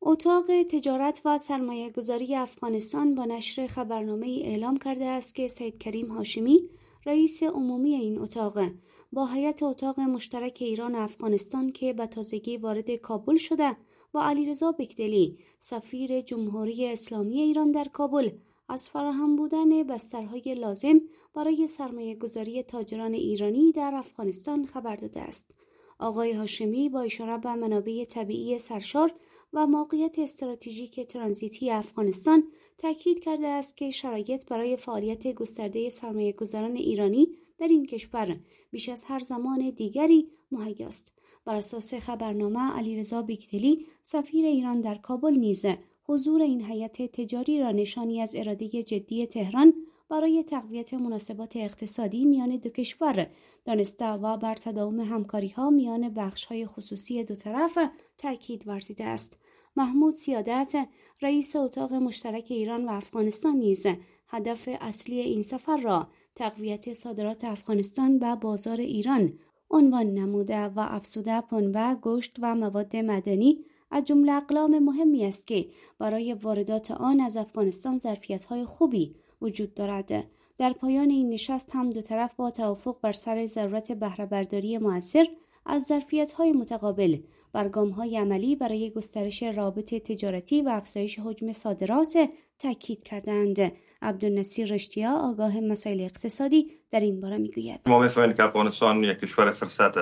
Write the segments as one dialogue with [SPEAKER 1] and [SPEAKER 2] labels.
[SPEAKER 1] اتاق تجارت و سرمایه‌گذاری افغانستان با نشر خبرنامه‌ای اعلام کرده است که سید کریم هاشمی رئیس عمومی این اتاق با هیئت اتاق مشترک ایران و افغانستان که به تازگی وارد کابل شده و علیرضا بکدلی سفیر جمهوری اسلامی ایران در کابل از فراهم بودن بسترهای لازم برای سرمایه‌گذاری تاجران ایرانی در افغانستان خبر داده است. آقای هاشمی با اشاره به منابع طبیعی سرشار و موقعیت استراتژیک ترانزیتی افغانستان تاکید کرده است که شرایط برای فعالیت گسترده سرمایه‌گذاران ایرانی در این کشور بیش از هر زمان دیگری مهیاست. بر اساس خبرنامه علیرضا بکدلی سفیر ایران در کابل نیز حضور این هیئت تجاری را نشانی از اراده جدی تهران برای تقویت مناسبات اقتصادی میان دو کشور دانسته و بر تداوم همکاری‌ها میان بخش‌های خصوصی دو طرف تاکید ورزیده است. محمود سیادت رئیس اتاق مشترک ایران و افغانستان نیز هدف اصلی این سفر را تقویت صادرات افغانستان به بازار ایران عنوان نموده و افزوده پنبه، گوشت و مواد معدنی از جمله اقلام مهمی است که برای واردات آن از افغانستان ظرفیت‌های خوبی وجود دارد. در پایان این نشست هم دو طرف با توافق بر سر ضرورت بهره برداری مؤثر از ظرفیت‌های متقابل بر گام‌های عملی برای گسترش روابط تجارتی و افزایش حجم صادرات تاکید کردند. عبدالنصیر رشتیا آگاه مسائل اقتصادی در این باره میگوید:
[SPEAKER 2] ما می‌فهمیم که افغانستان یک کشور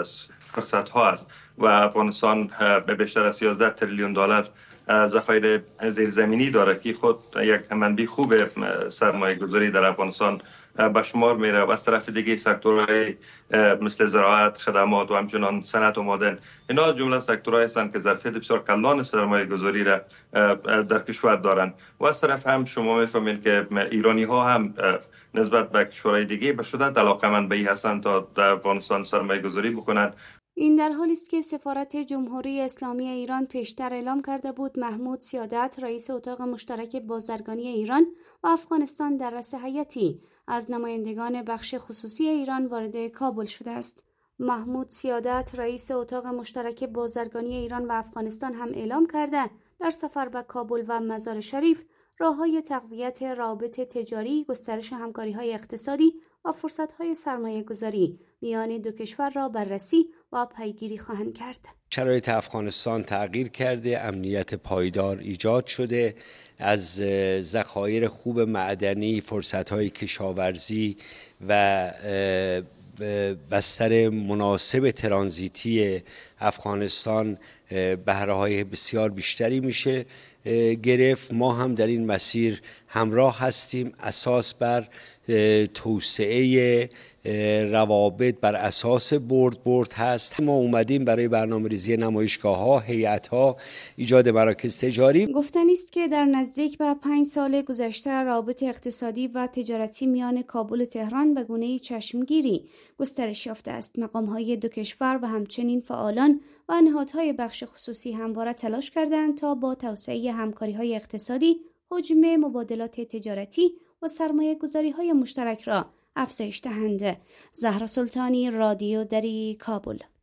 [SPEAKER 2] فرصت‌ها است و افغانستان به بیشتر از 13 تریلیون دلار ذخایر زیرزمینی دارد که خود یک منبع خوب سرمایه‌گذاری در افغانستان به شمار میره و از طرف دیگه سکتورهای مثل زراعت، خدمات و همچنان صنعت و معدن، اینا جمله سکتورهایی هستند که ظرفیت بسیار کلان سرمایه‌گذاری را در کشور دارند و از طرف هم شما می‌فهمید که ایرانی‌ها هم نسبت به کشورهای دیگه به شدت علاقه‌مند به این هستند تا در افغانستان سرمایه‌گذاری بکنند.
[SPEAKER 1] این در حالی است که سفارت جمهوری اسلامی ایران پیشتر اعلام کرده بود محمود سیادت رئیس اتاق مشترک بازرگانی ایران و افغانستان در رأس هیئتی از نمایندگان بخش خصوصی ایران وارد کابل شده است. محمود سیادت رئیس اتاق مشترک بازرگانی ایران و افغانستان هم اعلام کرده در سفر به کابل و مزار شریف راه‌های تقویت روابط تجاری، گسترش همکاری‌های اقتصادی و فرصت‌های سرمایه‌گذاری میان دو کشور را بررسی و پیگیری خواهند کرد.
[SPEAKER 3] شرایط افغانستان تغییر کرده، امنیت پایدار ایجاد شده، از ذخایر خوب معدنی، فرصت‌های کشاورزی و بستر مناسب ترانزیتی افغانستان بهره‌های بسیار بیشتری میشه گرفت. ما هم در این مسیر همراه هستیم. اساس بر توسعه روابط بر اساس برد هست. ما اومدیم برای برنامه‌ریزی نمایشگاه‌ها، هیئت‌ها، ایجاد مراکز تجاری.
[SPEAKER 1] گفتنی است که در نزدیک به 5 سال گذشته روابط اقتصادی و تجارتی میان کابل و تهران به گونه‌ای چشمگیری گسترش یافته است. مقام‌های دو کشور و همچنین فعالان و نهادهای بخش خصوصی همواره تلاش کردند تا با توسعه همکاری‌های اقتصادی حجم مبادلات تجارتی و سرمایه‌گذاری‌های مشترک را افزایش دهند. زهرا سلطانی، رادیو دری، کابل.